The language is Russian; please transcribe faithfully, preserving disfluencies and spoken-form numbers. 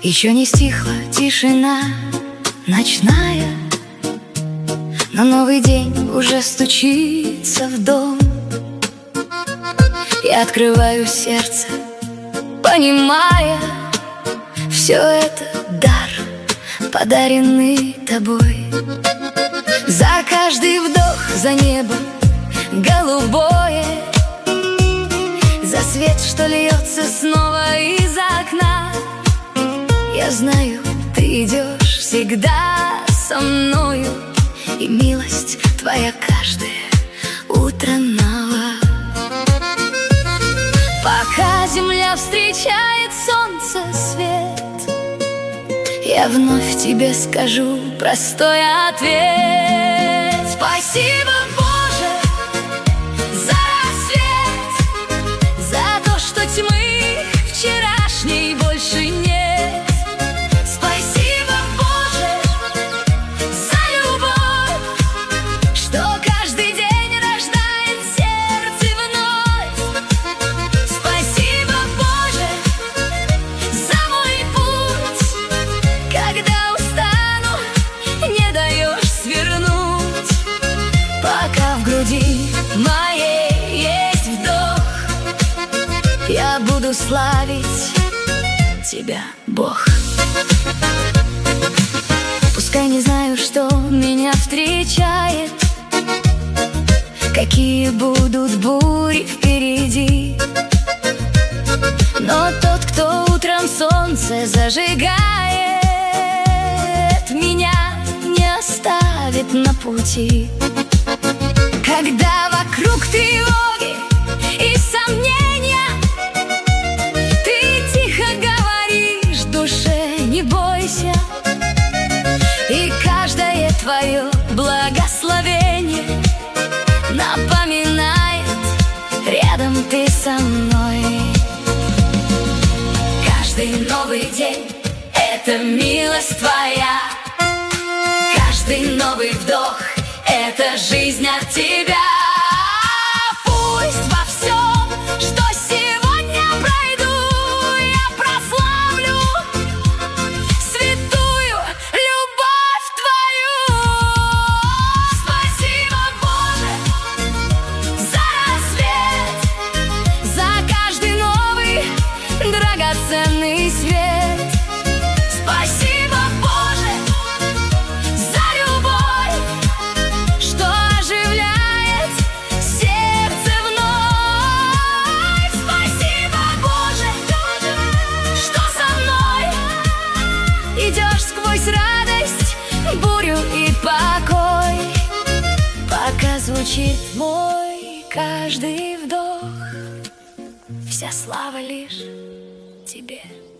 Еще не стихла тишина ночная, но новый день уже стучится в дом. Я открываю сердце, понимая, все это дар, подаренный тобой. За каждый вдох, за небо голубое, за свет, что льется снова из окна. Я знаю, ты идешь всегда со мною, и милость твоя каждое утро нова. Пока земля встречает солнце свет, я вновь тебе скажу простой ответ. Спасибо, Боже, за рассвет, за то, что тьмы вчерашней больше нет. Спасибо, Боже, за любовь, что каждый день рождает сердце вновь. Спасибо, Боже, за мой путь, когда устану, не даешь свернуть. Пока в груди моей есть вдох, я буду славить тебя, Бог. Пускай не знаю, что меня встречает, какие будут бури впереди, но тот, кто утром солнце зажигает, меня не оставит на пути. Когда вокруг тревоги и сомнения, ты тихо говоришь душе: не бойся. И каждое твое благословение напоминает: рядом ты со мной. Каждый новый день — это милость твоя, каждый новый вдох — это жизнь от тебя. Пусть во всем, что сегодня пройду, я прославлю святую любовь твою. Спасибо, Боже, за рассвет, за каждый новый драгоценный свет. Спасибо, Боже, за любовь, что оживляет сердце вновь. Спасибо, Боже, что со мной идешь сквозь радость, бурю и покой. Пока звучит мой каждый вдох, вся слава лишь тебе.